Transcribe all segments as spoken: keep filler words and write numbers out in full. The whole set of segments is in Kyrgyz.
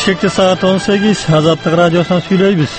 Бишкекте саат он сегиз, Азаттык радиосунан сүйлөйбүз.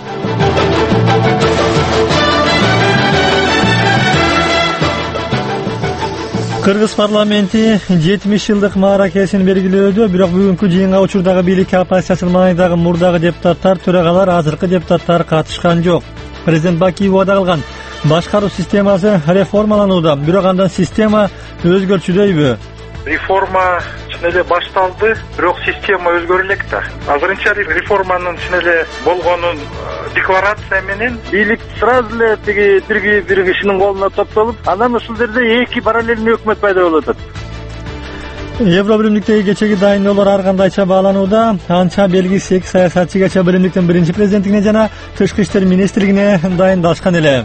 Кыргыз парламенти жетимиш жылдык мааракесин белгилөөдө, бирок бүгүнкү жыйынга учурдагы бийликке оппозициянын маанидагы мурдагы депутаттар, төрагалар, азыркы депутаттар катышкан жок. Президент Бакиев убада кылган башкаруу системасы реформаланууда, бирок андан система өзгөрчүдөйбү? Реформа чын эле башталды, бирок система өзгөрө элек да. Азырынча реформанын чын эле болгонун декларация менен бийлик сразу эле тиги бирги бир кишинин колуна топтолуп, анан ушул жерде эки параллельный өкмөт пайда болуп атат. Евро биримдиктеги кечеги дайындоолор ар кандайча бааланууда. Анча белгисиз эки саясатчы кече биримдиктин биринчи президентине жана тышкы иштер министрлигине дайындашкан эле.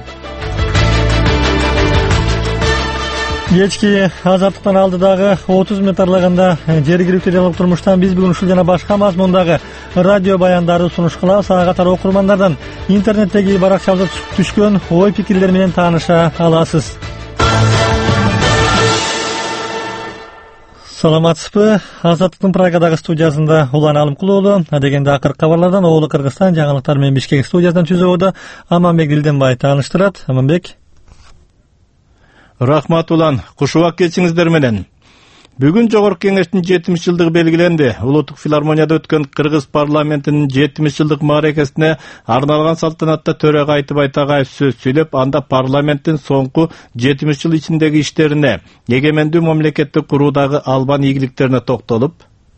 Кечки азаттыктан алдыдагы отуз мүнөт аралыгында жергиликтүү диалог турмуштан биз бүгүн ушул жана башка мазмундагы радио баяндарды сунуш кылабыз. Ага катар окурмандардан интернеттеги баракчабызда түшкөн ой пикирлер менен тааныша аласыз. Саламатсызбы? Азаттыктын Прагадагы студиясында Улан Алымкулуулу, адегенде акыркы кабарлардан Оолу Кыргызстан жаңылыктар менен Бишкек студиясынан түзүүдө Аманбек Дилденбай тааныштырат. Аманбек. Рахмат Улан, кушубак кечиңиздер менен. Бүгүн Жогорку Кеңештин жетимиш жылдыгы белгиленди. Улуттук филармонияда өткөн Кыргыз парламентинин жетимиш жылдык мааракесине арналган салтанатта төрага Айтыбай Тагаев сөз сүйлөп, анда парламенттин соңку жетимиш жыл ичиндеги иштерине, эгемендүү мамлекетти куруудагы албан ийгиликтерине токтолуп,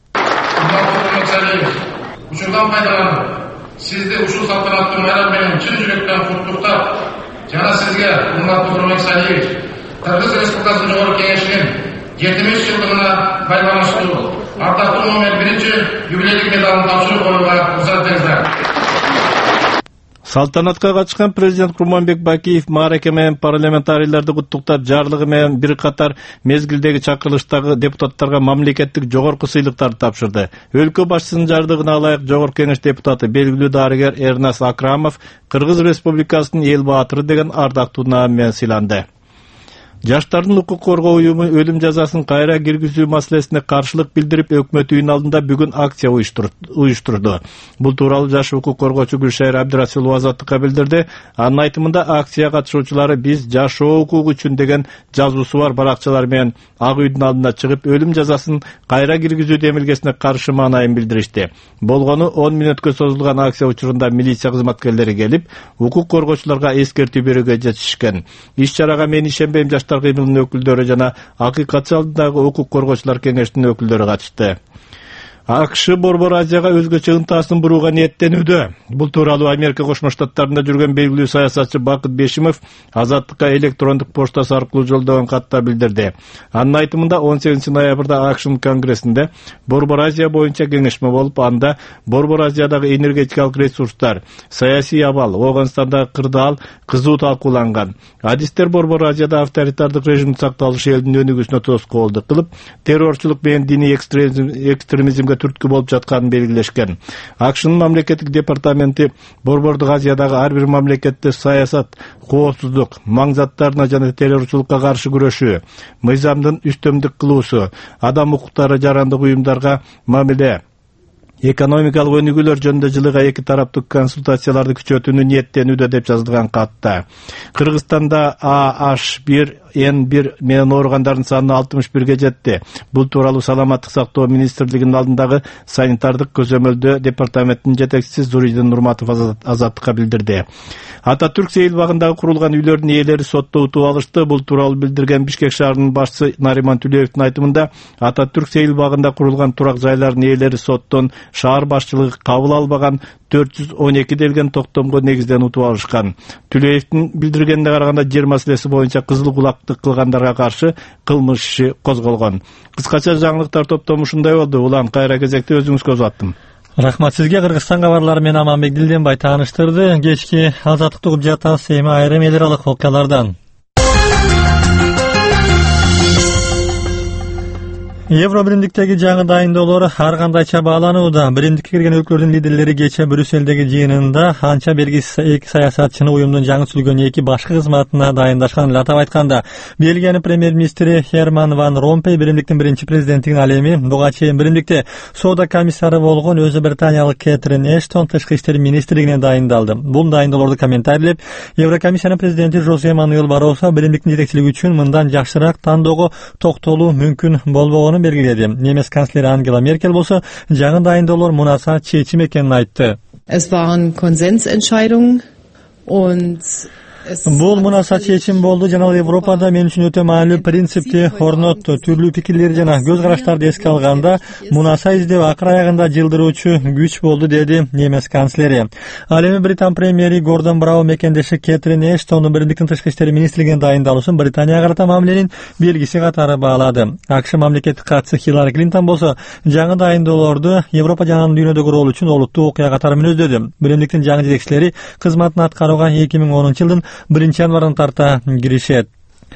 учурдан пайдаланып, сизди ушул салтанаттуу майрам менен чын жүрөктөн куттуктап, жана сизге, урматтуу Нурбек Салиевич, Кыргыз Республикасынын Жогорку Кеңешинин жетимиш жылдыгына байланыштуу ардактуу номер биринчи юбилейдик медалын тапшырып коюуга уруксат бериңиздер. Салтанатка катышкан президент Курманбек Бакиев маараке менен парламентарийлерди куттуктап, жарлыгы менен бир катар мезгилдеги чакырылыштагы депутаттарга мамлекеттик жогорку сыйлыктарды тапшырды. Өлкө башчысынын жардыгына ылайык Жогорку Кеңеш депутаты, белгилүү дарыгер Эрнас Акрамов Кыргыз Республикасынын эл баатыры деген ардактуу наам менен сыйланды. Жаштардын укук коргоо уюму өлүм жазасын кайра киргизүү маселесине каршылык билдирип, өкмөт үйүнүн алдында бүгүн акция уюштурду. Бул тууралуу жаш укук коргоочу Гүлшайыр Абдырасилова Азаттыкка билдирди. Анын айтымында акция катышуучулары биз жашоо укугу үчүн деген жазуусу бар баракчалар менен ак үйдүн алдына чыгып, өлүм жазасын кайра киргизүү демилгесине каршы маанайын билдиришти. Болгону он мүнөткө созулган акция учурунда милиция кызматкерлери келип, укук коргоочуларга эскертүү берүүгө жетишкен. Иш-чарага Мен ишенбейм жаштар кыймылынын өкүлдөрү жана акыйкатчы алдындагы укук коргоочулар кеңешинин өкүлдөрү катышты. АКШ Борбор Азияга өзгөчө ынтасын бурууга ниеттенүүдө. Бул тууралуу Америка Кошмо Штаттарында жүргөн белгилүү саясатчы Бакыт Бешимов Азаттыкка электрондук поштасы аркылуу жолдогон катта билдирди. Анын айтымында он сегизинчи ноябрда АКШнын конгрессинде Борбор Азия боюнча кеңешме болуп, анда Борбор Азиядагы энергетикалык ресурстар, саясий абал, Оганстандагы кырдаал кызуу талкууланган. Адистер Борбор Азияда авторитардык режимдин сакталышы элдин өнүгүүсүнө тоскоолдук кылып, террорчулук менен диний экстремизмге түрткү болуп жатканын белгилешкен. АКШнын мамлекеттик департаменти Борбордук Азиядагы ар бир мамлекетте саясат, коопсуздук, маң заттарына жана террорчулукка каршы күрөшүү, мыйзамдын үстөмдүк кылуусу, адам укуктары жарандык уюмдарга мамиле, экономикалык өнүгүүлөр жөнүндө жылыга эки тараптуу консультацияларды күчөтүүнү ниеттенүүдө деп жазылган катта. Кыргызстанда А H бир Н бир менен ооругандардын саны алтымыш бирге жетти. Бул тууралуу Саламаттык сактоо министрлигинин алдындагы санитардык көзөмөлдөө департаменттин жетекчиси Зуридин Нурматов Азаттыкка билдирди. Ататүрк Сейил багындагы курулган үйлөрдүн ээлери сотто утуп алышты. Бул тууралуу билдирген Бишкек шаарынын башчысы Нариман Түлеевдин айтымында, Ататүрк Сейил багында курулган турак жайлардын ээлери соттон шаар башчылыгы кабыл албаган төрт жүз он эки делген токтомго негизден утуп алышкан. Түлеевдин билдиргенине караганда, жер маселеси боюнча кызыл кулактык кылгандарга каршы кылмыш иши козголгон. Кыскача жаңылыктар топтому ушундай болду. Улан, кайра кезекте өзүңүзгө узаттым. Рахмат сизге. Кыргызстан кабарлары менен Аманбек Дилденбай тааныштырды. Кечки азаттыкты угуп жатабыз эми айрым эл аралык окуялардан. Евро биримдиктеги жаңы дайындоолор ар кандай чабааланууда. Биримдикке кирген өлкөлөрдүн лидерлери кече Брюссельдеги жыйынында анча берги эки саясатчыны уюмдун жаңы түзүлгөн эки башкы кызматына дайындашкан эле. Атап айтканда, Бельгиянын премьер-министри Херман ван Ромпей биримдиктин биринчи президентин ал эми буга чейин биримдикте соода комиссары болгон өзү британиялык Кэтрин Эштон тышкы иштер министрлигине дайындалды. Бул дайындоолорду комментарийлеп, Еврокомиссиянын президенти Жозе Мануэл Барросо биримдиктин жетекчилиги үчүн мындан жакшыраак тандоого токтолуу мүмкүн болбогонун белгиледи. Немец канцлери Ангела Меркель болсо жаңы дайындоолор мунаса чечим экенин айтты. Es waren Konsensentscheidungen und Бул мунаса чечим болду жана Европада мен үчүн өтө маанилүү принципти орнотту. Түрлүү пикирлер жана көз караштарды эске алганда мунаса издөө акыр аягында жылдыруучу күч болду, деди немец канцлери. Ал эми Британ премьери Гордон Брау мекендеши Кэтрин Эштондун биримдиктин тышкы иштер министрлигине дайындалуусун Британияга карата мамиленин белгиси катары баалады. АКШ мамлекеттик катчысы Хиллари Клинтон болсо жаңы дайындоолорду Европа жана дүйнөдөгү ролу үчүн олуттуу окуя катары мүнөздөдү. Биримдиктин жаңы жетекчилери кызматын аткарууга эки миң онунчу жылдын биринчи январдан тарта киришет.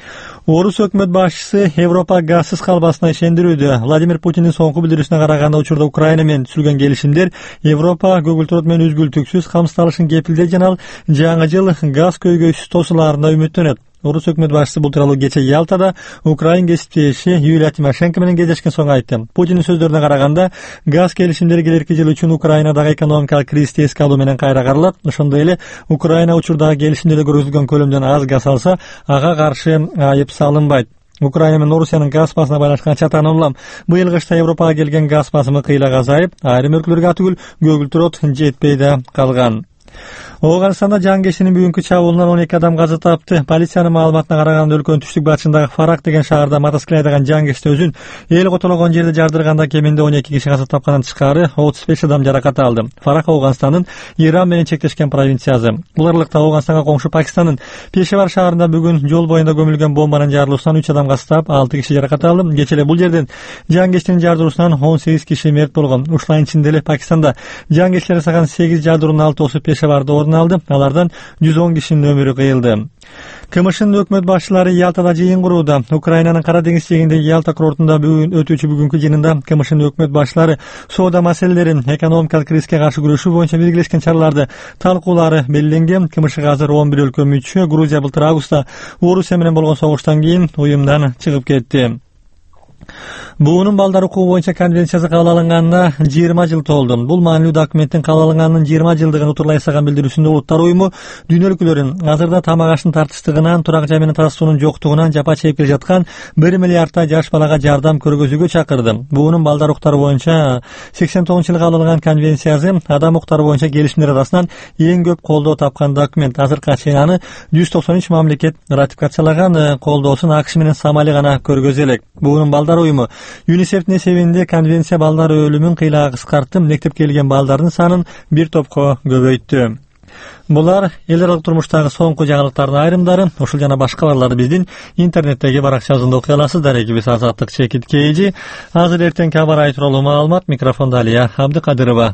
Орус өкмөт башчысы Европа газсыз калбасына ишендирүүдө. Владимир Путиндин соңку билдирүүсүнө караганда, учурда Украина менен түзүлгөн келишимдер Европа көгүлтүрөт менен үзгүлтүксүз камсыздалышын кепилдей жана ал жаңы жыл газ көйгөйсүз тосулаарына үмүттөнөт. Орус өкмөт башчысы бул тууралуу кече Ялтада Украин кесиптеши Юлия Тимошенко менен кездешкен соң айтты. Путиндин сөздөрүнө караганда, газ келишимдери келерки жыл үчүн Украинадагы экономикалык кризисти эске алуу менен кайра каралат. Ошондой эле Украина учурдагы келишимдерде көрсөтүлгөн көлөмдөн аз газ алса, ага каршы айып салынбайт. Украина менен Орусиянын газ басына байланышкан чатан улам. Быйыл кышта Европага келген газ басымы кыйла азайып, айрым өлкөлөргө атүгүл көгүлтүрөт жетпей да калган. Оганстанда жангешинин бүгүнкү чабуулунан он эки адам каза тапты. Полициянын маалыматына караганда, өлкөнүн түштүк батышындагы Фарак деген шаарда мотоцикл айдаган жангешти өзүн эл котологон жерде жардырганда кеминде он эки киши каза тапкандан тышкары отуз беш адам жаракат алды. Фарак Оганстандын Иран менен чектешкен провинциясы. Бул аралыкта Оганстанга коңшу Пакистандын Пешевар шаарында бүгүн жол боюнда көмүлгөн бомбанын жарылуусунан үч адам каза тап, алты киши жаракат алды. Кечээ эле бул жерден жангештин жардыруусунан он сегиз киши мерт болгон. Ушулайын ичинде эле Пакистанда жангештер жасаган сегиз жардыруунун алтоосу Пешеварда орун алды. Алардан жүз он кишинин өмүрү кыйылды. КМШнын өкмөт башчылары Ялтада жыйын курууда. Украинанын Кара деңиз жээгиндеги Ялта курортунда бүгүн өтүүчү бүгүнкү жыйынында КМШнын өкмөт башчылары соода маселелерин, экономикалык кризиске каршы күрөшүү боюнча белгилешкен чараларды талкуулаары белгиленген. КМШга азыр он бир өлкө мүчө. Грузия былтыр августта Орусия менен болгон согуштан кийин уюмдан чыгып кетти. Буунун балдар укугу боюнча конвенциясы кабыл алынганына жыйырма жыл толду. Бул маанилүү документтин кабыл алынганынын жыйырма жылдыгын утурлай жасаган билдирүүсүндө Улуттар уюму дүйнө өлкөлөрүн азырда тамак аштын тартычтыгынан, турак жай менен таза суунун жоктугунан жапа чегип келе жаткан бир миллиардтай жаш балага жардам көргөзүүгө чакырды. Буунун балдар укуктары боюнча сексен тогузунчу жылы кабыл алынган конвенциясы адам укуктары боюнча келишимдер арасынан эң көп колдоо тапкан документ. Азыркыга чейин аны жүз токсон үч мамлекет ратификациялаган, колдоосун АКШ менен Сомали гана көргөзө элек. Буунун балдар уюму ЮНИСЕФтин эсебинде конвенция балдар өлүмүн кыйла кыскартып, мектепке келген балдардын санын бир топко көбөйттү. Булар эл аралык турмуштагы соңку жаңылыктардын айрымдары. Ушул жана башка барларды биздин интернеттеги баракчабызда окуй аласыздар. Экибиз Азаттык Чекит Кейжи. Азыр эртеңки аба ырайы тууралуу маалымат. Микрофондо Алия Абдыкадырова.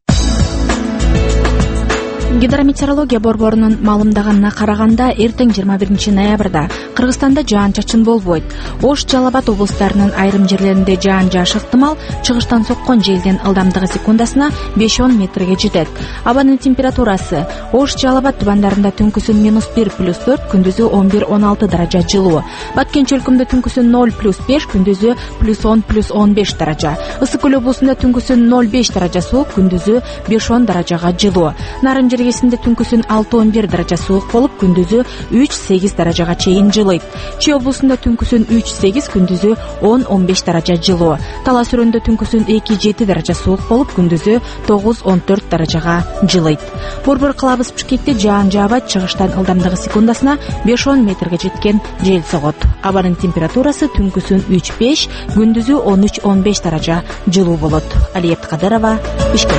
Гидрометеорология борборунун маалымдаганына караганда, эртең жыйырма биринчи ноябрда Кыргызстанда жаан-чачын болбойт. Ош, Жалал Абад облустарынын айрым жерлеринде жаан жаашы ыктымал, чыгыштан соккон желдин ылдамдыгы секундасына беш он метрге жетет. Абанын температурасы: Ош, Жалал Абад тубандарында түнкүсүн минус бир плюс төрт, күндүзү он бир он алты даража жылуу. Баткен чөлкөмдө түнкүсүн ноль плюс беш, күндүзү плюс он плюс он беш даража. Ысык көл облусунда түнкүсүн ноль беш даража суук, күндүзү беш он даражага жылуу. Нарын жергесинде түнкүсүн алты он бир даража суук болуп, күндүзү үч сегиз даражага чейин жылыйт. Чүй облусунда түнкүсүн үч сегиз, күндүзү он он беш даража жылуу. Талас өрөндө түнкүсүн эки жети даража суук болуп, күндүзү тогуз он төрт даражага жылыйт. Борбор калабыз Бишкекте жаан жаабайт, чыгыштан ылдамдыгы секундасына беш он метрге жеткен жел согот. Абанын температурасы түнкүсүн үч беш, күндүзү он үч он беш даража жылуу болот. Алия Абдыкадырова, Бишкек.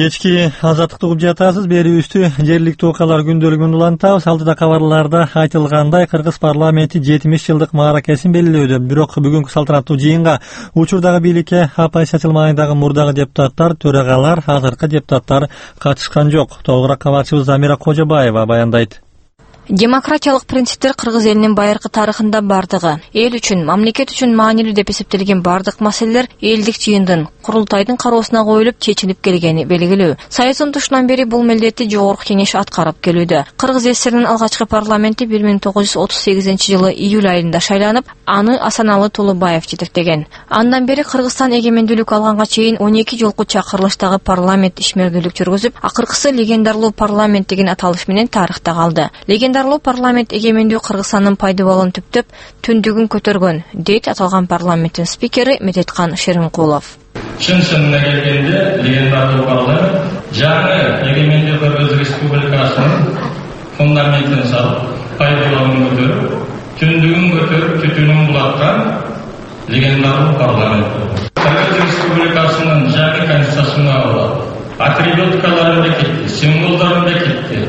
Кечки азаттыкты угуп жатасыз. Берүүбүздү жергиликтүү окуялар күндөлүгүн улантабыз. Алдыда кабарларда айтылгандай, Кыргыз парламенти жетимиш жылдык мааракесин белгилөөдө. Бирок бүгүнкү салтанаттуу жыйынга учурдагы бийликке оппозициячыл маанидагы мурдагы депутаттар, төрагалар, азыркы депутаттар катышкан жок. Толугураак кабарчыбыз Замира Кожобаева баяндайт. Демократиялык принциптер кыргыз элинин байыркы тарыхында бардыгы, эл үчүн, мамлекет үчүн маанилүү деп эсептелген бардык маселелер элдик жыйындын, курултайдын кароосуна коюлуп чечилип келгени белгилүү. Союздун тушунан бери бул милдетти Жогорку Кеңеш аткарып келүүдө. Кыргыз эсеринин алгачкы парламенти бир миң тогуз жүз отуз сегизинчи жылы июль айында шайланып, аны Асаналы Тулубаев жетектеген. Андан бери Кыргызстан эгемендүүлүк алганга чейин он эки жолку чакырылыштагы парламент ишмердүүлүк жүргүзүп, акыркысы легендарлуу парламент деген аталыш менен тарыхта калды. Легендарлуу парламент эгемендүү Кыргызстандын пайдабалын түптөп, түндүгүн көтөргөн, дейт аталган парламенттин спикери Медеткан Шеримкулов. Чын чынына келгенде, легендарлуу парламент жаңы эгемендүү Кыргыз Республикасынын фундаментин салып, пайдабалын көтөрүп, түндүгүн көтөрүп, түтүнүн булаткан легендарлуу парламент. Кыргыз Республикасынын жаңы конституциясына атрибуткаларын бекитти, символдорун бекитти.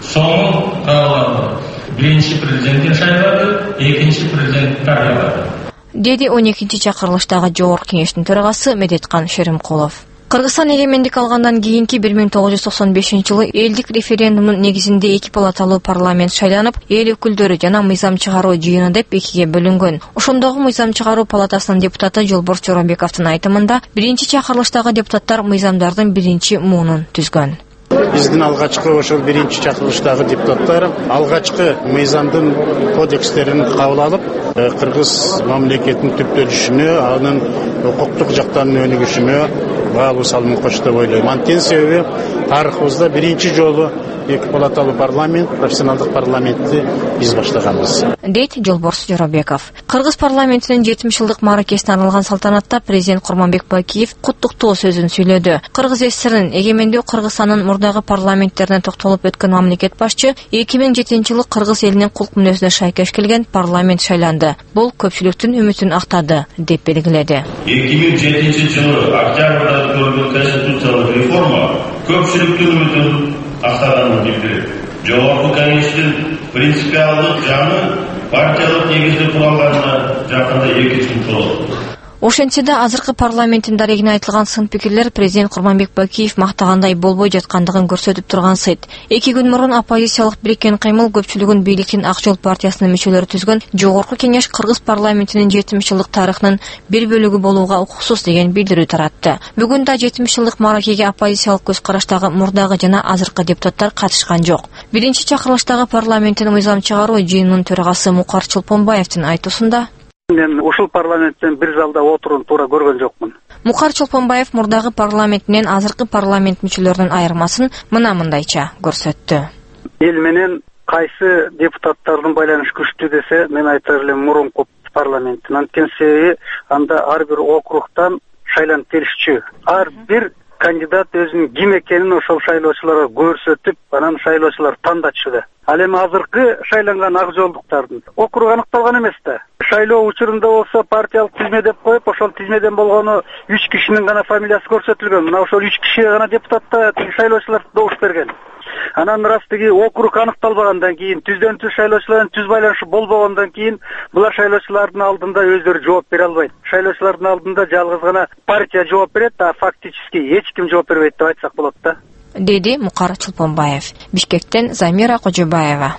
Соңун кабылды. Биринчи президенттин шайлады, экинчи президент жарыялады. Деди он экинчи чакырылыштагы Жогорку Кеңештин төрагасы Медеткан Шеримкулов. Кыргызстан эгемендик алгандан кийинки бир миң тогуз жүз токсон бешинчи жылы элдик референдумдун негизинде эки палаталуу парламент шайланып, эл өкүлдөрү жана мыйзам чыгаруу жыйыны деп экиге бөлүнгөн. Ошондогу мыйзам чыгаруу палатасынын депутаты Жолборс Жоробековдун айтымында, биринчи чакырылыштагы депутаттар мыйзамдардын биринчи муунун түзгөн. Биздин алгачкы ошол биринчи чакырылыштагы депутаттар алгачкы мыйзамдын кодекстерин кабыл алып, кыргыз мамлекетинин түптөлүшүнө, анын укуктук жактарынын өнүгүшүнө баалуу салымын кошто деп ойлойм. Анткени себеби тарыхыбызда биринчи жолу эки палаталуу парламент, профессионалдык парламентти биз баштаганбыз, дейт Жолборс Жоробеков. Кыргыз парламентинин жетимиш жылдык мааракесине арналган салтанатта президент Курманбек Бакиев куттуктоо сөзүн сүйлөдү. Кыргыз эсеринин эгемендүү Кыргызстандын мурдагы парламенттерине токтолуп өткөн мамлекет башчы эки миң жетинчи жылы кыргыз элинин кулк мүнөзүнө шайкеш келген парламент шайланды. Бул көпчүлүктүн үмүтүн актады деп белгиледи. эки миң жетинчи жылы октябрда өткөрүлгөн конституциялык реформа көпчүлүктүн үмүтүн актаганын билдирет. Жогорку Кеңештин принципиалдык жаны партиялык негизде куралганына жакында эки жыл толду. Ошентсе да азыркы парламенттин дарегине айтылган сын пикирлер президент Курманбек Бакиев мактагандай болбой жаткандыгын көрсөтүп турган сайт. Эки күн мурун оппозициялык бириккен кыймыл көпчүлүгүн бийликтин Ак Жол партиясынын мүчөлөрү түзгөн Жогорку Кеңеш Кыргыз парламентинин жетимиш жылдык тарыхынын бир бөлүгү болууга укуксуз деген билдирүү таратты. Бүгүн да жетимиш жылдык мааракеге оппозициялык көз караштагы мурдагы жана азыркы депутаттар катышкан жок. Биринчи чакырылыштагы парламенттин мыйзам чыгаруу жыйынынын төрагасы Мукар Чолпонбаевдин айтуусунда, мен ушул парламенттен бир залда отурууну туура көргөн жокмун. Мукар Чолпонбаев мурдагы парламент менен азыркы парламент мүчөлөрүнүн айырмасын мына мындайча көрсөттү. Эл менен кайсы депутаттардын байланышы күчтүү десе, мен айтар элем мурунку парламенттин. Анткени себеби анда ар бир округтан шайланып келишчү. Ар бир кандидат өзүнүн ким экенин ошол шайлоочуларга көрсөтүп, анан шайлоочулар тандачу. Ал эми азыркы шайланган ак жолдуктардын округу аныкталган эмес да. Шайлоо учурунда болсо партиялык тизме деп коюп, ошол тизмеден болгону үч кишинин гана фамилиясы көрсөтүлгөн. Мына ошол үч кишиге гана депутатта шайлоочулар добуш берген. Анан ырас тиги округ аныкталбагандан кийин, түздөн түз шайлоочулардын түз байланышы болбогондон кийин, булар шайлоочулардын алдында өздөрү жооп бере албайт. Шайлоочулардын алдында жалгыз гана партия жооп берет, а фактически эч ким жооп бербейт деп айтсак болот да, деди Мукар Чолпонбаев. Бишкектен Замира Кожобаева.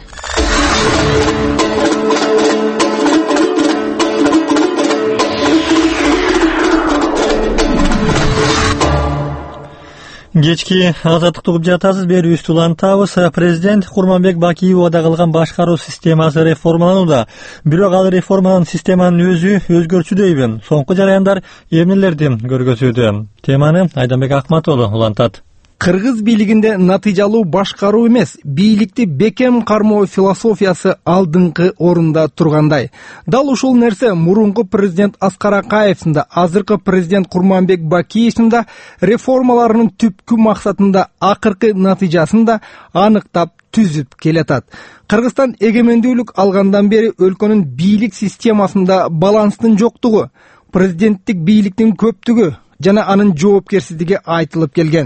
Кечки азаттыкты угуп жатасыз. Берүүбүздү улантабыз. Президент Курманбек Бакиевада кылган башкаруу системасы реформаланууда. Бирок ал реформанын системанын өзү өзгөрчүдөйбү? Соңку жараяндар эмнелерди көргөзүүдө? Теманы Айданбек Акматоğlu улантат. Кыргыз бийлигинде натыйжалуу башкаруу эмес, бийликти бекем кармоо философиясы алдыңкы орунда тургандай. Дал ушул нерсе мурунку президент Аскар Акаевдин да, азыркы президент Курманбек Бакиевдин да реформаларынын түпкү максатында акыркы натыйжасын да аныктап түзүп келатат. Кыргызстан эгемендүүлүк алгандан бери өлкөнүн бийлик системасында баланстын жоктугу, президенттик бийликтин көптүгү жана анын жоопкерсиздиги айтылып келген.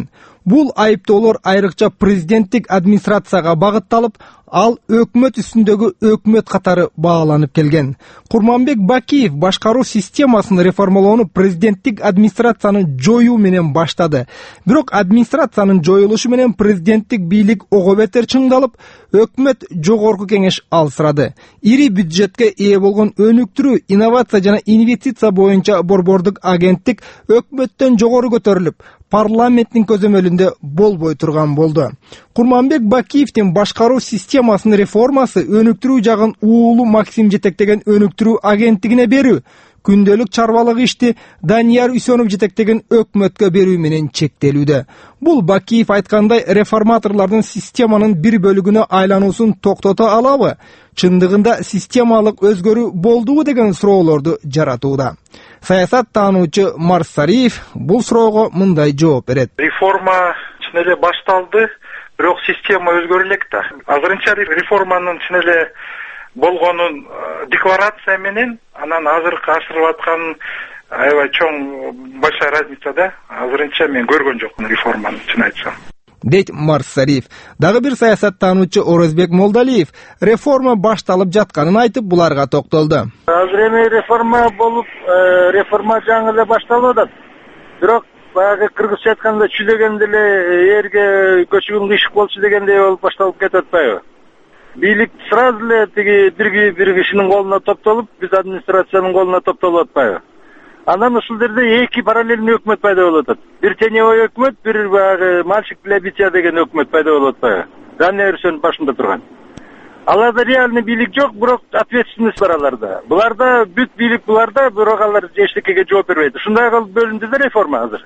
Бул айыптоолор айрыкча президенттик администрацияга багытталып, ал өкмөт үстүндөгү өкмөт катары бааланып келген. Курманбек Бакиев башкаруу системасын реформалоону президенттик администрацияны жоюу менен баштады. Бирок администрациянын жоюлушу менен президенттик бийлик ого бетер чыңдалып, өкмөт жогорку кеңеш алсырады. Ири бюджетке ээ болгон өнүктүрүү, инновация жана инвестиция боюнча борбордук агенттик өкмөттөн жогору көтөрүлүп, парламенттин көзөмөлүндө болбой турган болду. Курманбек Бакиевдин башкаруу системасынын реформасы өнүктүрүү жагын уулу Максим жетектеген өнүктүрүү агенттигине берүү, күндөлүк чарбалык ишти Данияр Үсөнов жетектеген өкмөткө берүү менен чектелүүдө. Бул Бакиев айткандай реформаторлордун системанын бир бөлүгүнө айлануусун токтото алабы? Чындыгында системалык өзгөрүү болдубу деген суроолорду жаратууда. Саясат таануучу Марсариев бул суроого мындай жооп берет. Реформа чын эле башталды, бирок система өзгөрө элек да. Азырынча реформанын чын эле болгонун декларация менен анан азыркы ашырып аткан аябай чоң большая разница да. Азырынча мен көргөн жокмун реформаны, чын айтсам. Дейт Марсариев. Дагы бир саясаттануучу Орозбек Молдалиев реформа башталып жатканын айтып, буларга токтолду. Азыр эми реформа болуп, реформа жаңы эле башталып атат. Бирок баягы кыргызча айтканда чүдөгөндө эле эрге көчүгүн кыйшык болчу дегендей болуп башталып кетип атпайбы? Бийлик сразу эле тиги бир бир кишинин колуна топтолуп, биз администрациянын колуна топтолуп атпайбы? Анан ушул жерде эки параллельный өкмөт пайда болуп атат. Бир теневой өкмөт, бир баягы мальчик для битья деген өкмөт пайда болуп атпайбы? Данияр Үсөнов башында турган. Аларда реальный бийлик жок, бирок ответственность бар аларда. Буларда бүт бийлик буларда, бирок алар эчтекеге жооп бербейт. Ушундай кылып бөлүндү да реформа азыр.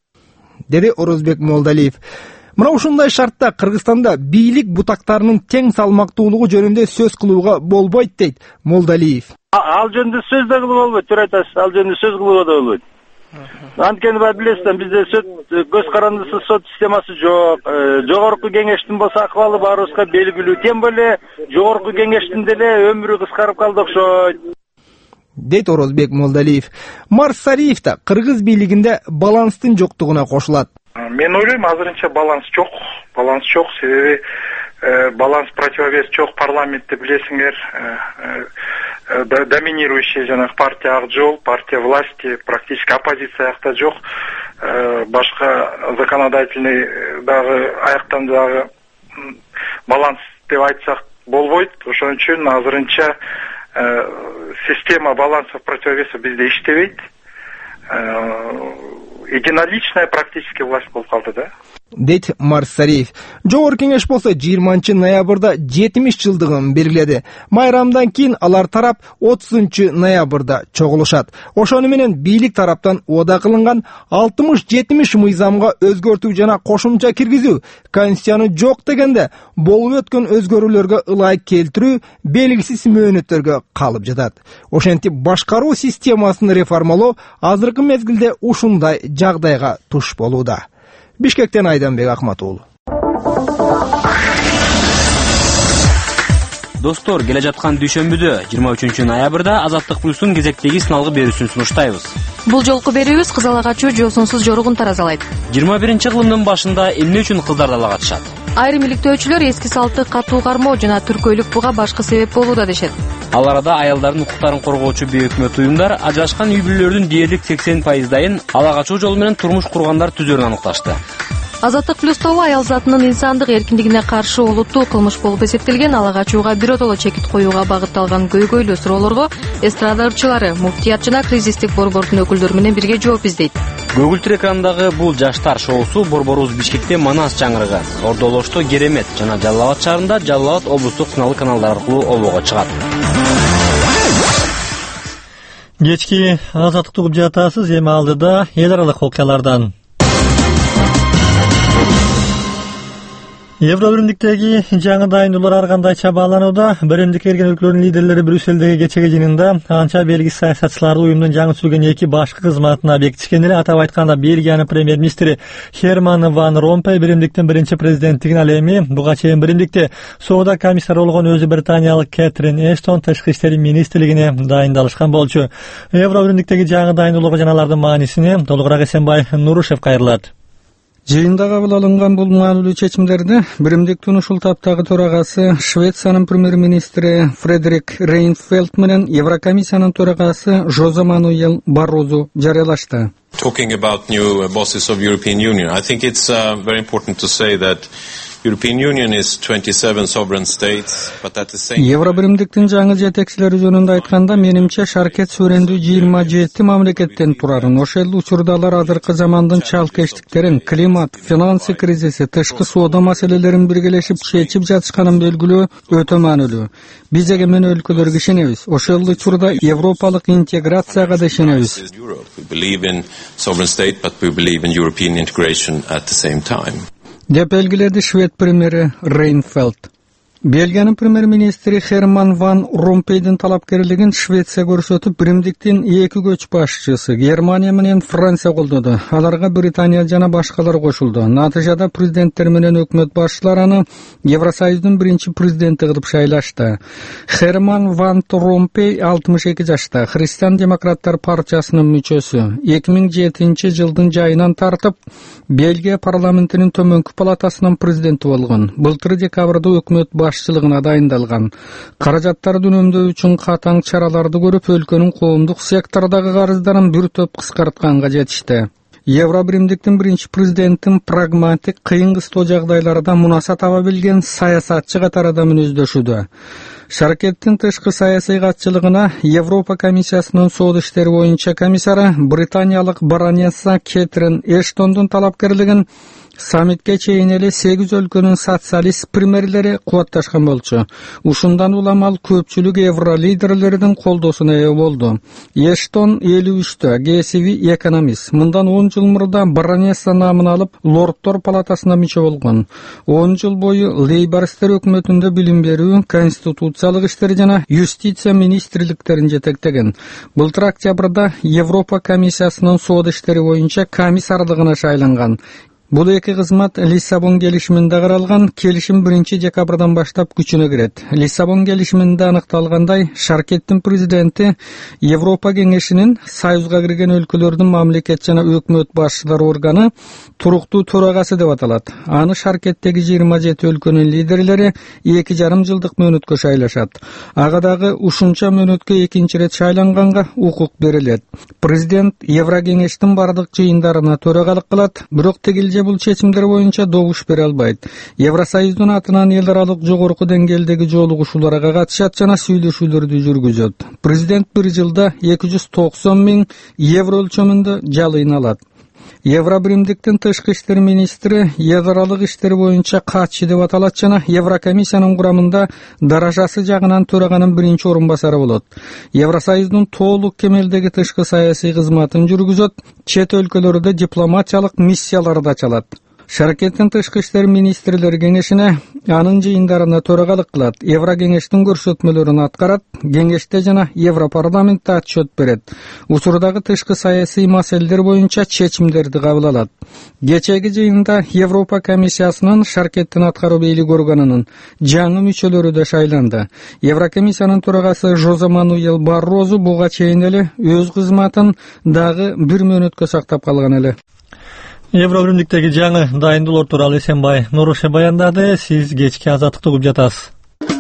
Деди Орозбек Молдалиев. Мына ушундай шартта Кыргызстанда бийлик бутактарынын тең салмактуулугу жөнүндө сөз кылууга болбойт дейт Молдалиев. Ал жөнүндө сөз да кылууга болбойт, туура айтасыз. Ал жөнүндө сөз кылууга да болбойт. Анткени баа билесиз, бизде көз карандысыз сот системасы жок. Жогорку кеңештин болсо акыбалы баарыбызга белгилүү. Тем более жогорку кеңештин деле өмүрү кыскарып калды окшойт. Дейт Орозбек Молдалиев. Марсариев да кыргыз бийлигинде баланстын жоктугуна кошулат. Мен ойлойм, азырынча баланс жок. Баланс жок, себеби баланс противовес жок. Парламентте билесиңер, доминирующий жанагы партия Ак Жол, партия власти, практически оппозиция аякта жок. Башка законодательный дагы аяктан дагы баланс деп айтсак болбойт. Ошон үчүн азырынча система балансов противовеса бизде иштебейт. Единоличная практически власть болуп калды да. Дейт Марсариев. Жогорку кеңеш болсо жыйырманчы ноябрда жетимиш жылдыгын белгиледи. Майрамдан кийин алар тарап отузунчу ноябрда чогулушат. Ошону менен бийлик тараптан ода кылынган алтымыш жетимиш мыйзамга өзгөртүү жана кошумча киргизүү, конституцияны жок дегенде болуп өткөн өзгөрүүлөргө ылайык келтирүү белгисиз мөөнөттөргө калып жатат. Ошентип башкаруу системасын реформалоо азыркы мезгилде ушундай жагдайга туш болууда. Бишкектен Айданбек Акматуулу. Достор, келе жаткан дүйшөмбүдө жыйырма үчүнчү ноябрда Азаттык плюстун кезектеги сыналгы берүүсүн сунуштайбыз. Бул жолку берүүбүз кызыл ала качуу жоосунсуз жоругун таразалайт. жыйырма биринчи кылымдын башында эмне үчүн кыздар ала катышат? Айрым иликтөөчүлөр эски салты катуу кармоо жана түркөйлүк буга башкы себеп болууда дешет. Ал арада аялдардын укуктарын коргоочу бейөкмөт уюмдар ажырашкан үй бүлөлөрдүн дээрлик сексен пайыздайын ала качуу жолу менен турмуш кургандар түзөрүн аныкташты. Азаттык плюс тобу аял затынын инсандык эркиндигине каршы олуттуу кылмыш болуп эсептелген ала качууга биротоло чекит коюуга багытталган көйгөйлүү суроолорго эстрада ырчылары, муфтият жана кризистик борбордун өкүлдөрү менен бирге жооп издейт. Көгүлтүр экранындагы бул жаштар шоусу борборубуз Бишкекте Манас чаңырыгы, Ордолошто Керемет жана Жалал Абад шаарында Жалал Абад облустук сыналгы каналдар аркылуу обого чыгат. Кечки азаттыкты угуп жатасыз, эми алдыда эл аралык окуялардан. Евро биримдиктеги жаңы дайындуулар ар кандай чабааланууда. Биримдикке кирген өлкөлөрдүн лидерлери Брюссельдеги кечеги жыйынында анча белгисиз саясатчыларды уюмдун жаңы түзүлгөн эки башкы кызматына бекитишкен эле. Атап айтканда Бельгиянын премьер-министри Херман ван Ромпей биримдиктин биринчи президенттигин, ал эми буга чейин биримдикте соода комиссары болгон өзү британиялык Кэтрин Эштон тышкы иштер министрлигине дайындалышкан болчу. Евро биримдиктеги жаңы дайындууларга жана алардын маанисине толугураак Эсенбай Нурушев кайрылат. Жыйында кабыл алынган бул маанилүү чечимдерди Биримдиктин ушул таптагы төрагасы Швециянын премьер-министри Фредерик Рейнфельд менен Еврокомиссиянын төрагасы Жозе Мануэл Баррозу жарыялашты. Talking about new bosses of European Union, I think it's uh, very important to say that European Union is twenty-seven sovereign states, but at the same time Евробиримдиктин жаңы жетекчилери жөнүндө айтканда, менимче шаркет сүрөндүү жыйырма жети мамлекеттен турарын. Ошол учурда алар азыркы замандын чалкештиктерин, климат, финансы кризиси, тышкы соода маселелерин биргелешип чечип жатышканын белгилөө өтө маанилүү. Биз эгемен өлкөлөргө ишенебиз. Ошол учурда европалык интеграцияга да ишенебиз. We believe in sovereign state, but we believe in European integration at the same time. Деп белгиледи швед премьери Рейнфельд. Бельгиянын премьер-министри Херман ван Ромпейдин талапкерлигин Швеция көрсөтүп, Биримдиктин эки көч башчысы Германия менен Франция колдоду. Аларга Британия жана башкалар кошулду. Натыйжада президенттер менен өкмөт башчылары аны Евросоюздун биринчи президенти кылып шайлашты. Херман ван Ромпей алтымыш эки жашта, Христиан демократтар партиясынын мүчөсү. эки миң жетинчи жылдын жайынан тартып, Бельгия парламентинин төмөнкү палатасынын президенти болгон. Былтыр декабрда өкмөт башчылыгына дайындалган. Каражаттарды үнөмдөө үчүн катаң чараларды көрүп, өлкөнүн коомдук сектордогу карыздарын бир топ кыскартканга жетишти. Евробиримдиктин биринчи президентин прагматик, кыйын кыстоо жагдайларда мунаса таба билген саясатчы катары адам мүнөздөшүүдө. Шаркеттин тышкы саясий катчылыгына Европа комиссиясынын соода иштери боюнча комиссары британиялык баронесса Кетрин Эштондун талапкерлигин саммитке чейин эле сегиз өлкөнүн социалист премьерлери кубатташкан болчу. Ушундан улам ал көпчүлүк евро лидерлеринин колдоосуна ээ болду. Эштон элүү үчтө, кесиби экономист. Мындан он жыл мурда баронесса наамын алып, лордтор палатасына мүчө болгон. он жыл бою лейбористтер өкмөтүндө билим берүү, конституциялык иштер жана юстиция министрликтерин жетектеген. Былтыр октябрда Европа комиссиясынын соода иштери боюнча комиссарлыгына шайланган. Бул эки кызмат Лиссабон келишиминде каралган. Келишим биринчи декабрдан баштап күчүнө кирет. Лиссабон келишиминде аныкталгандай, шаркеттин президенти Европа кеңешинин Союзга кирген өлкөлөрдүн мамлекет жана өкмөт башчылары органы туруктуу төрагасы деп аталат. Аны шаркеттеги жыйырма жети өлкөнүн лидерлери эки жарым жылдык мөөнөткө шайлашат. Ага дагы ушунча мөөнөткө экинчи ирет шайланганга укук берилет. Президент Еврокеңештин бардык жыйындарына төрагалык кылат, бирок тигил бул чечимдер боюнча добуш бере албайт. Евросоюздун атынан эл аралык жогорку деңгээлдеги жолугушууларга катышат жана сүйлөшүүлөрдү жүргүзөт. Президент бир жылда эки жүз токсон миң евро өлчөмүндө жалыйын алат. Евробиримдиктин тышкы иштер министри ядралык иштер боюнча катчы деп аталат жана Еврокомиссиянын курамында даражасы жагынан төраганын биринчи орун басары болот. Евросоюздун толук кемелдеги тышкы саясий кызматын жүргүзөт, чет өлкөлөрдө дипломатиялык миссияларды ачалат. Шаркеттин тышкы иштер министрлери кеңешине анын жыйындарына төрагалык кылат, Еврокеңештин көрсөтмөлөрүн аткарат, кеңеште жана Европарламентте отчет берет. Учурдагы тышкы саясий маселелер боюнча чечимдерди кабыл алат. Кечеги жыйында Европа комиссиясынын шаркеттин аткаруу бийлик органынын жаңы мүчөлөрү да шайланды. Еврокомиссиянын төрагасы Жозе Мануэл Баррозу буга чейин эле өз кызматын дагы бир мөөнөткө сактап калган эле. Евробиримдиктеги жаңы дайындуулар тууралуу Эсенбай Нуруше баяндады. Сиз кечки азаттыкты угуп жатасыз.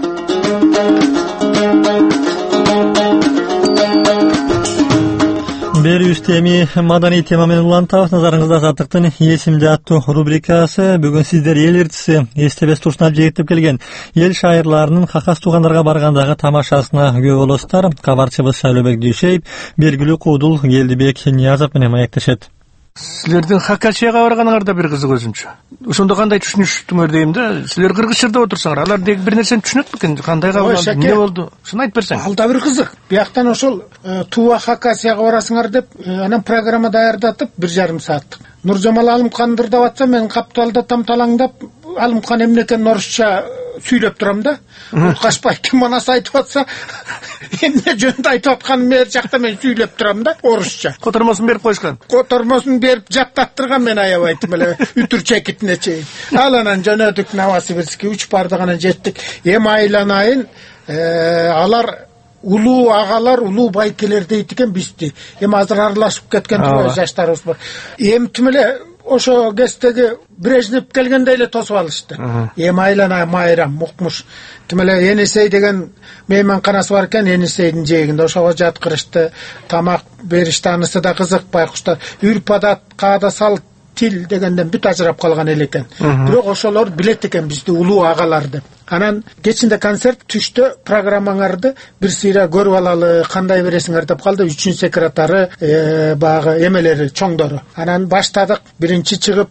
Берүүбүздө эми маданий тема менен улантабыз. Назарыңызда Азаттыктын эсимде аттуу рубрикасы. Бүгүн сиздер эл ырчысы эстебес турсунап жээктеп келген эл шайырларынын хакас туугандарга баргандагы тамашасына күбө болосуздар. Кабарчыбыз Шайлообек Дүйшеев белгилүү куудул Келдибек Ниязов менен маектешет. Силердин Хакасияга барганыңарда бир кызык өзүнчө. Ошондо кандай түшүнүштүңөр дейм да. Силер кыргыз жерде отурсаңар, алар деги бир нерсени түшүнөт бекен? Кандай кабыл алды? Эмне болду? Ушуну айтып берсең. Ал да бир кызык. Бияктан ошол Тууа Хакасияга барасыңар деп анан программа даярдатып бир жарым сааттык. Нуржамал Алымкан дырдап атса, мен капталда тамталаңдап Алымкан эмне экенин орусча сүйлөп турам да. Кашпай ким манас айтып атса, эмне жөнүндө айтып атканын бер жакта мен сүйлөп турам да, орусча. Котормосун берип коюшкан. Котормосун берип жаттаттырган, мен аябайтым эле үтүр чекитине чейин. Ал анан жөнөдүк Новосибирскке үч бардык, анан жеттик. Эми айланайын, алар улуу агалар, улуу байкелер дейт экен бизди. Эми азыр аралашып кеткен жаштарыбыз бар. Эмтим эле ошо кездеги Брежнев келгенде эле тосуп алышты. Эми айлана майрам укмуш. Тим эле Енисей деген мейманканасы бар экен, Енисейдин жээгинде ошого жаткырышты, тамак беришти, анысы да кызык. Байкуштар үрп адат, каада салт, тил дегенден бүт ажырап калган эле экен. Бирок ошолор билет экен бизди улуу агалар деп. Анан кечинде концерт, түштө программаңарды бир сыйра көрүп алалы, кандай бересиңер деп калды. Үчүнчү секретары, багы эмелери, чоңдору. Анан баштадык. Биринчи чыгып,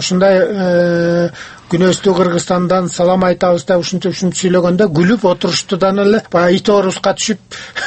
ушундай күнөстүү Кыргызстандан салам айтабыз да ушунча ушунча сүйлөгөндө күлүп отуруштудан эле баягы ит оруска түшүп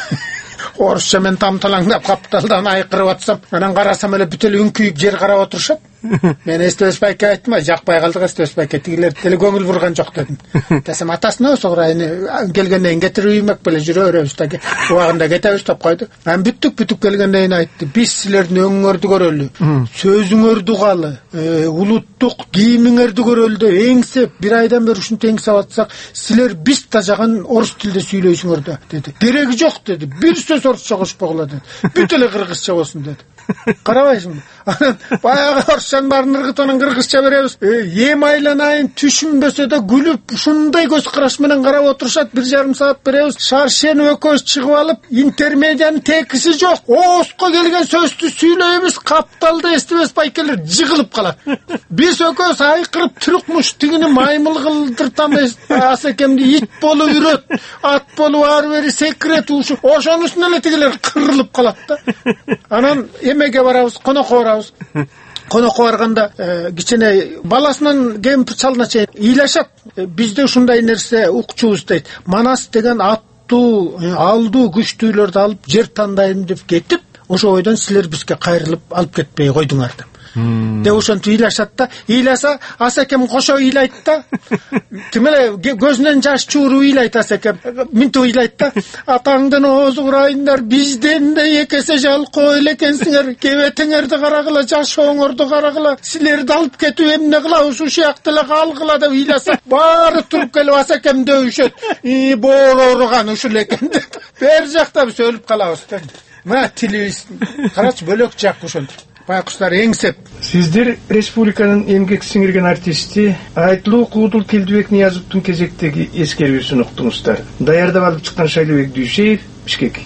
орусча мен тамталаңдап капталдан айкырып атсам, анан карасам эле бүт эле үңкүйүп жер карап отурушат. Мен Эстебес байке айттым, жакпай калдык Эстебес байке, тигилер деле көңүл бурган жок дедим. Десем, атасына сограйны келгенден кетирип үймөк беле жүрө беребиз да, убагында кетебиз деп койду. Анан бүттүк бүтүп келгенден айтты, биз силердин өңүңөрдү көрөлү, сөзүңөрдү угалы, улуттук кийимиңерди көрөлү деп эңсеп, бир айдан бери ушинтип эңсеп атсак, силер биз тажаган орус тилде сүйлөйсүңөр да, деди. Кереги жок деди. Бир сөз орусча кошпогула деди. Бүт эле кыргызча болсун деди. Карабайсыңбы? Анан баягы орусчанын баарын ыргытып кыргызча беребиз. Эми айланайын түшүнбөсө да күлүп, ушундай көз караш менен карап отурушат. Бир жарым саат беребиз. Шаршенов экөөбүз чыгып алып, интермедиянын текиси жок. Ооска келген сөздү сүйлөйбүз, капталда Эстебес байкелер жыгылып калат. Биз экөөбүз айкырып түрүкмүш, тигини маймыл кылдыртамыз. Асекемди ит болуп үрөт, ат болуп ары бери секирет, ошонусун эле тигилер кырылып калат да. Анан эмеге барабыз, конокко барабыз. Конокко барганда кичине баласынан кемпир чалына чейин ыйлашат. Бизде ушундай нерсе укчубуз дейт. Манас деген аттуу, алдуу күчтүүлөрдү алып жер тандайм деп кетип, ошо ойдон силер бизге кайрылып алып кетпей койдуңар деп. Де ошентип ыйлашат да, ыйласа Асекем кошо ыйлайт да. Тим эле көзүнөн жаш чууруп ыйлайт Асекем. Минтип ыйлайт да. Атаңдын оозу урайындар, бизден да эки эсе жалкоо эле экенсиңер. Кебетиңерди карагыла, жашооңорду карагыла. Силерди алып кетип эмне кылабыз, ушул сыяктуу эле калгыла деп ыйласа, баары туруп келип Асекем дөөшөт. И боору ооруган ушул экен деп. Бер жакта биз өлүп калабыз деп. Мына тилибиз карачы бөлөк жак ошентип. Байкуштар эңсеп. Сиздер республиканын эмгек сиңирген артисти Айтылуу Куудул Келдибек Ниязовдун кезектеги эскерүүсүн уктуңуздар. Даярдап алып чыккан Шайлообек Дүйшеев, Бишкек.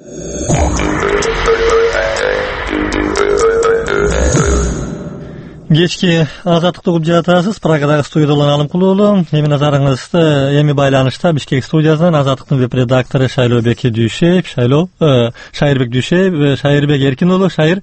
Кечки азаттыкты угуп жатасыз. Прагадагы студиядан Алымкул уулу. Эми назарыңызды эми байланышта Бишкек студиясынан азаттыктын веб редактору Шайлообек Дүйшеев, Шайлоо, Шайырбек Дүйшеев, Шайырбек Эркин уулу, Шайыр.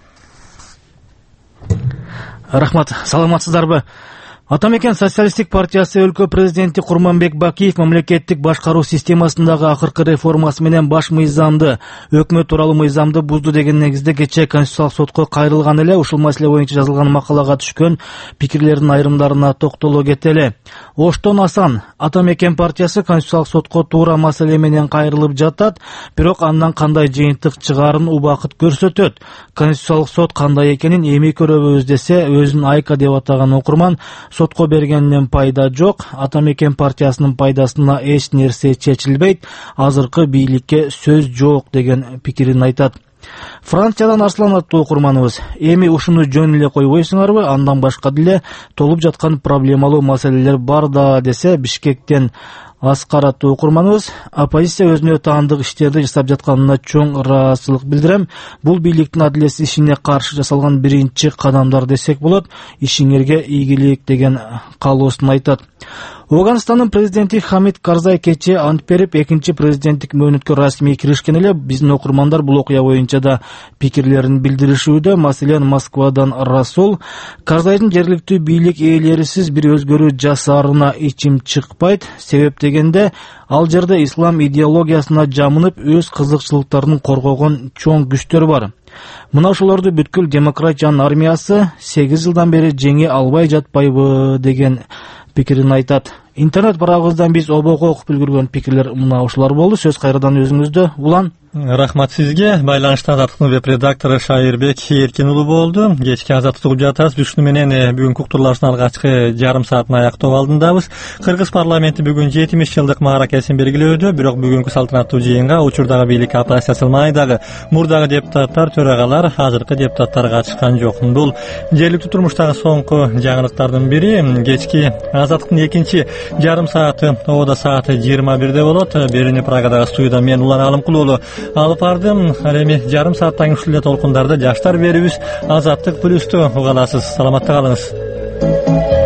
Рахмат, саламатсыздарбы? Атамекен социалисттик партиясы өлкө президенти Курманбек Бакиев мамлекеттик башкаруу системасындагы акыркы реформасы менен баш мыйзамды, өкмөт тууралуу мыйзамды бузду деген негизде кечээ Конституциялык сотко кайрылган эле. Ушул маселе боюнча жазылган макалага түшкөн пикирлердин айрымдарына токтоло кетели. Оштон Асан, Атамекен партиясы Конституциялык сотко туура маселе менен кайрылып жатат, бирок андан кандай жыйынтык чыгаарын убакыт көрсөтөт. Конституциялык сот кандай экенин эми көрөбүз десе, өзүн Айка деп атаган окурман сотко бергенинен пайда жок, Атамекен партиясынын пайдасына эч нерсе чечилбейт, азыркы бийликке сөз жок деген пикирин айтат. Франциядан Арслан аттуу окурманыбыз, эми ушуну жөн эле койбойсуңарбы, андан башка деле толуп жаткан проблемалуу маселелер бар да десе, Бишкектен Аскар аттуу окурманыбыз, оппозиция өзүнө таандык иштерди жасап жатканына чоң ыраазычылык билдирем. Бул бийликтин адилетсиз ишине каршы жасалган биринчи кадамдар десек болот. Ишиңерге ийгилик деген каалоосун айтат. Ауганстандын президенти Хамид Карзай кечээ ант берип, экинчи президенттик мөөнөткө расмий киришкен эле. Биздин окурмандар бул окуя боюнча да пикирлерин билдиришүүдө. Маселен, Москвадан Расул Карзайдын жергиликтүү бийлик ээлерисиз бир өзгөрүү жасаарына ичим чыкпайт. Себеп дегенде, ал жерде ислам идеологиясына жамынып, өз кызыкчылыктарын коргогон чоң күчтөр бар. Мына ошолорду бүткүл демократиянын армиясы сегиз жылдан бери жеңе албай жатпайбы деген пикирин айтат. Интернет барагыбыздан биз обого окуп үлгүргөн пикирлер мына ушулар болду. Сөз кайрадан өзүңүздө, Улан. Рахмат сизге. Байланышта Азаттыктын веб редактору Шайырбек Эркин уулу болду. Кечки Азаттыкты угуп жатабыз. Бүшүнү менен бүгүнкү уктурлашууну алгачкы жарым саатын аяктоо алдындабыз. Кыргыз парламенти бүгүн жетимиш жылдык мааракесин белгилөөдө, бирок бүгүнкү салтанаттуу жыйынга учурдагы бийлик оппозиция маайдагы мурдагы депутаттар, төрагалар, азыркы депутаттар катышкан жок. Бул жергиликтүү турмуштагы соңку жаңылыктардын бири. Кечки Азаттыктын экинчи жарым сааты ободо сааты жыйырма бирде болот. Берүүнү Прагадагы студияда мен Улан Алымкулуулу алып бардым. Ал эми жарым сааттан кийин ушул эле толкундарды жаштар берүүбүз Азаттык плюсту уга аласыз. Саламатта калыңыз.